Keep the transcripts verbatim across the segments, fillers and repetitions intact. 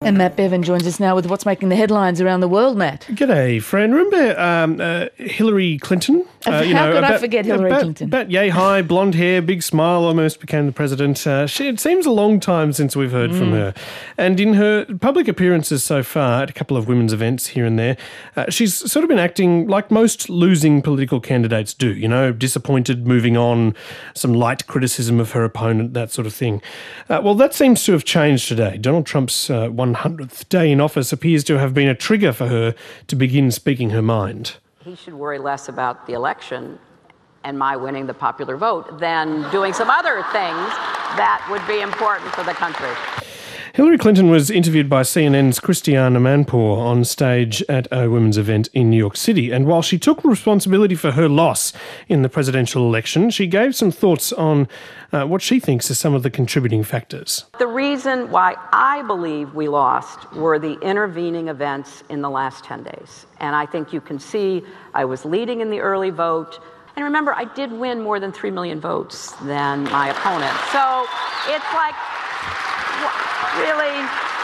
And Matt Bevan joins us now with what's making the headlines around the world, Matt. G'day, Fran. Remember um, uh, Hillary Clinton? Uh, you How know, could about, I forget Hillary about, Clinton? About yay high, blonde hair, big smile, almost became the president. Uh, she, it seems a long time since we've heard mm. from her. And in her public appearances so far at a couple of women's events here and there, uh, she's sort of been acting like most losing political candidates do, you know, disappointed, moving on, some light criticism of her opponent, that sort of thing. Uh, well, that seems to have changed today. Donald Trump's uh, one hundredth day in office appears to have been a trigger for her to begin speaking her mind. He should worry less about the election and my winning the popular vote than doing some other things that would be important for the country. Hillary Clinton was interviewed by C N N's Christiane Amanpour on stage at a women's event in New York City. And while she took responsibility for her loss in the presidential election, she gave some thoughts on uh, what she thinks are some of the contributing factors. The reason why I believe we lost were the intervening events in the last ten days. And I think you can see I was leading in the early vote. And remember, I did win more than three million votes than my opponent. So it's like, really?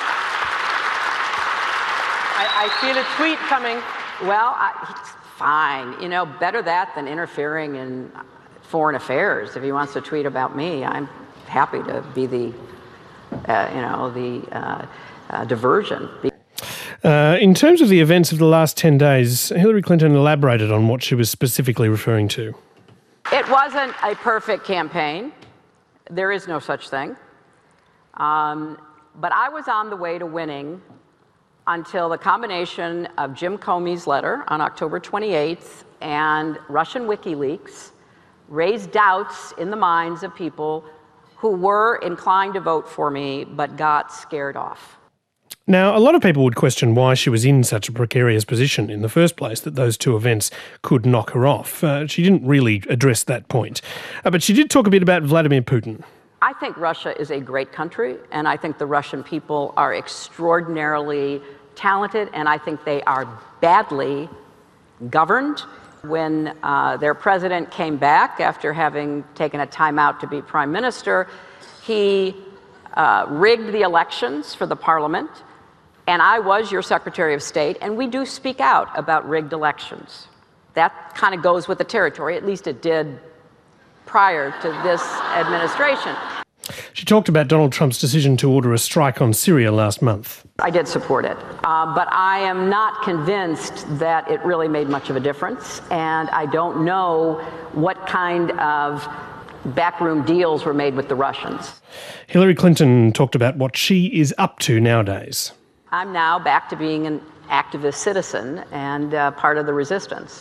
I, I feel a tweet coming. Well, I, it's fine. You know, better that than interfering in foreign affairs. If he wants to tweet about me, I'm happy to be the, uh, you know, the uh, uh, diversion. Uh, in terms of the events of the last ten days, Hillary Clinton elaborated on what she was specifically referring to. It wasn't a perfect campaign. There is no such thing. Um, but I was on the way to winning until the combination of Jim Comey's letter on October twenty-eighth and Russian WikiLeaks raised doubts in the minds of people who were inclined to vote for me but got scared off. Now, a lot of people would question why she was in such a precarious position in the first place, that those two events could knock her off. Uh, she didn't really address that point. Uh, but she did talk a bit about Vladimir Putin. I think Russia is a great country, and I think the Russian people are extraordinarily talented, and I think they are badly governed. When uh, their president came back after having taken a time out to be prime minister, he uh, rigged the elections for the parliament, and I was your Secretary of State, and we do speak out about rigged elections. That kind of goes with the territory, at least it did prior to this administration. She talked about Donald Trump's decision to order a strike on Syria last month. I did support it, uh, but I am not convinced that it really made much of a difference, and I don't know what kind of backroom deals were made with the Russians. Hillary Clinton talked about what she is up to nowadays. I'm now back to being an activist citizen and uh, part of the resistance.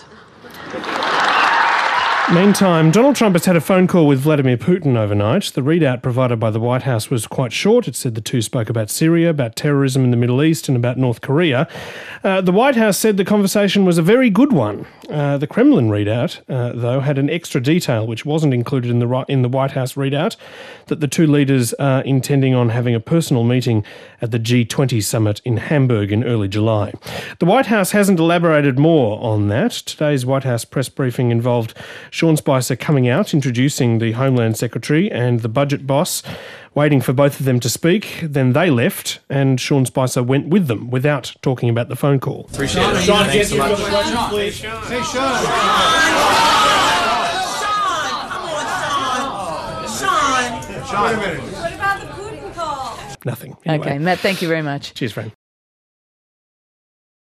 Meantime, Donald Trump has had a phone call with Vladimir Putin overnight. The readout provided by the White House was quite short. It said the two spoke about Syria, about terrorism in the Middle East, and about North Korea. Uh, the White House said the conversation was a very good one. Uh, the Kremlin readout, uh, though, had an extra detail which wasn't included in the in the White House readout, that the two leaders are intending on having a personal meeting at the G twenty summit in Hamburg in early July. The White House hasn't elaborated more on that. Today's White House press briefing involved Sean Spicer coming out, introducing the Homeland Secretary and the budget boss, waiting for both of them to speak. Then they left, and Sean Spicer went with them without talking about the phone call. Appreciate it. Sean, thanks so much. Sean, please. Hey, Sean. Sean, come on, Sean. Sean. Sean. What about the Putin call? Nothing. Anyway. Okay, Matt, thank you very much. Cheers, Frank.